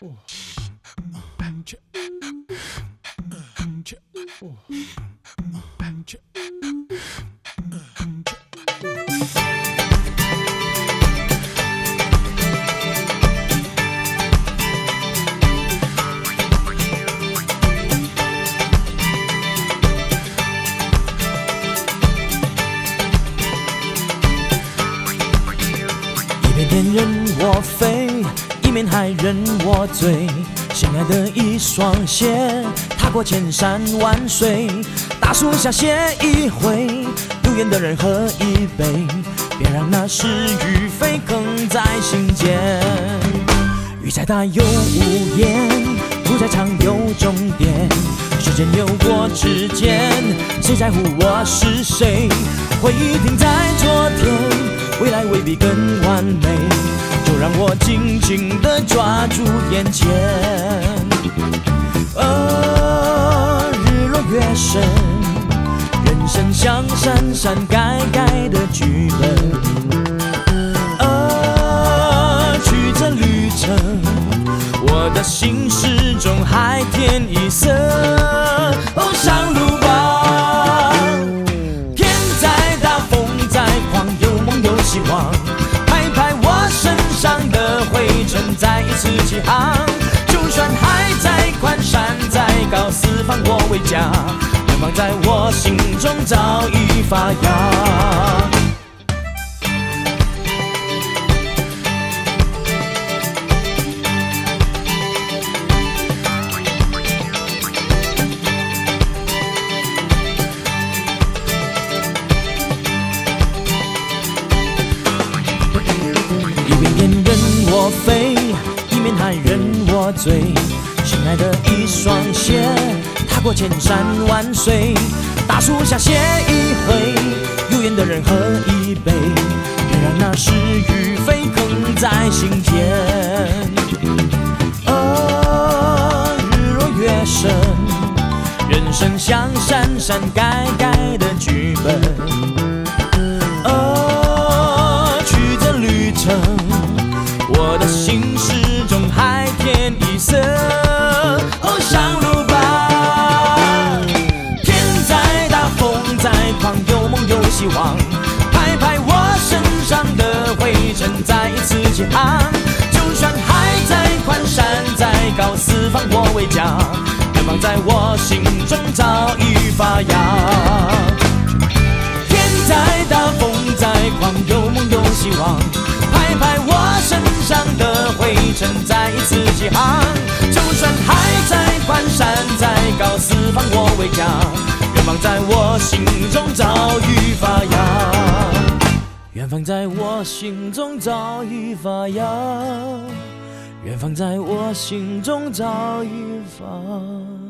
边任我飞，一面还任我醉。心爱的一双鞋，踏过千山万水。大树下歇一回，有缘的人喝一杯，别让那是与非刻在心间。雨再大有无言，路再长有终点。时间流过指尖，谁在乎我是谁？回忆停在昨天。未来未必更完美，就让我紧紧地抓住眼前。日落越深，人生像删删改改的剧本。曲折旅程，我的心始终还添一色。上路吧，天再大风再狂，有希望，拍拍我身上的灰尘，再一次起航。就算海再宽，山再高，四方我为家，愿望在我心中早已发芽。我飞，一面还任我醉。心爱的一双鞋，踏过千山万水。大树下歇一回，有缘的人喝一杯，别让那是与非刻在心间。日落越深，人生像删删改改的剧本。曲折旅程，我的心始终还添一色。上路吧，天再大风再狂，有梦有希望，拍拍我身上的灰尘，再一次起航。就算海再宽，山再高，四方我为家，愿望在我心中早已发芽。天再大风再狂，有梦有希望，拍拍我身上的灰尘，再一次起航。就算海再宽，山再高，四方我为家，愿望在我心中早已发芽。远方在我心中早已发芽，远方在我心中早已发芽。